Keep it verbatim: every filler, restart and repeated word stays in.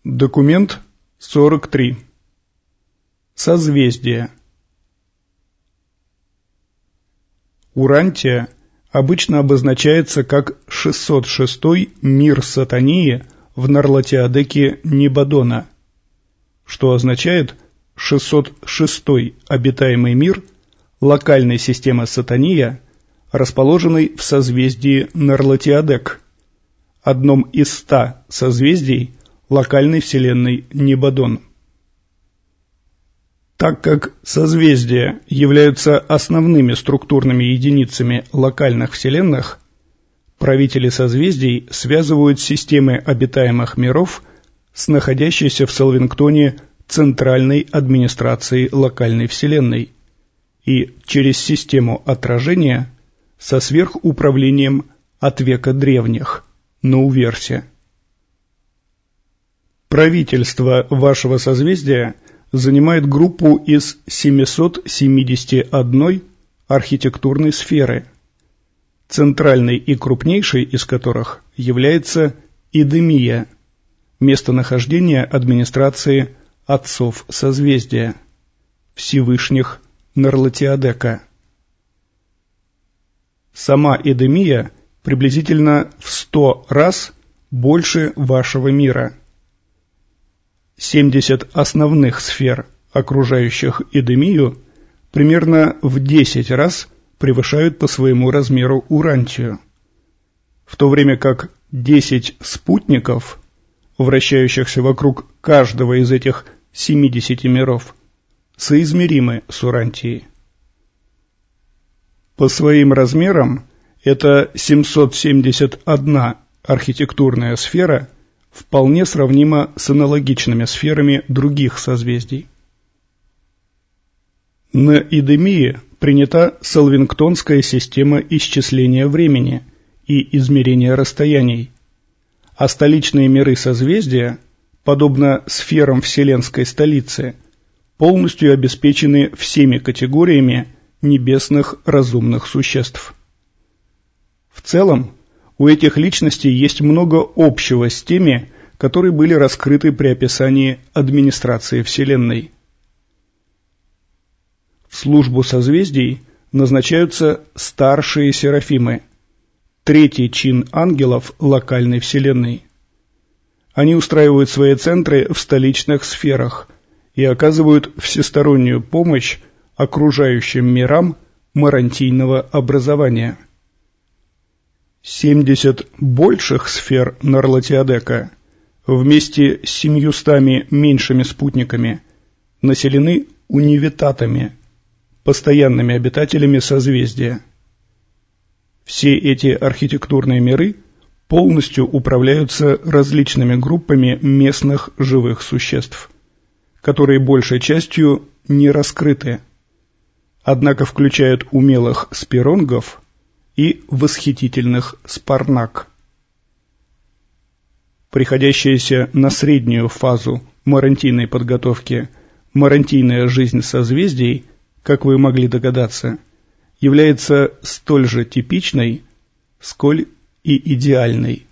Документ сорок три. Созвездие. Урантия обычно обозначается как шестьсот шестой мир Сатании в Нарлатиадеке Нибадона, что означает шестьсот шестой обитаемый мир локальной системы Сатания, расположенной в созвездии Нарлатиадек, одном из ста созвездий локальной вселенной Нибадон. Так как созвездия являются основными структурными единицами локальных вселенных, правители созвездий связывают системы обитаемых миров с находящейся в Салвингтоне центральной администрацией локальной вселенной и через систему отражения со сверхуправлением от века древних, Науверсе. Правительство вашего созвездия занимает группу из семисот семидесяти одной архитектурной сферы, центральной и крупнейшей из которых является Идемия, местонахождение администрации отцов созвездия, Всевышних Нарлатиадека. Сама Идемия приблизительно в сто раз больше вашего мира. семьдесят основных сфер, окружающих Идемию, примерно в десять раз превышают по своему размеру Урантию, в то время как десять спутников, вращающихся вокруг каждого из этих семидесяти миров, соизмеримы с Урантией. По своим размерам эта семьсот семьдесят одна архитектурная сфера вполне сравнима с аналогичными сферами других созвездий. На Идемии принята салвингтонская система исчисления времени и измерения расстояний, а столичные миры созвездия, подобно сферам вселенской столицы, полностью обеспечены всеми категориями небесных разумных существ. В целом, у этих личностей есть много общего с теми, которые были раскрыты при описании администрации Вселенной. В службу созвездий назначаются старшие серафимы, третий чин ангелов локальной Вселенной. Они устраивают свои центры в столичных сферах и оказывают всестороннюю помощь окружающим мирам марантийного образования. семьдесят больших сфер Нарлатиадека вместе с семьюстами меньшими спутниками населены унивитатами, постоянными обитателями созвездия. Все эти архитектурные миры полностью управляются различными группами местных живых существ, которые большей частью не раскрыты, однако включают умелых спиронгов и восхитительных спарнак. Приходящаяся на среднюю фазу марантийной подготовки марантийная жизнь созвездий, как вы могли догадаться, является столь же типичной, сколь и идеальной.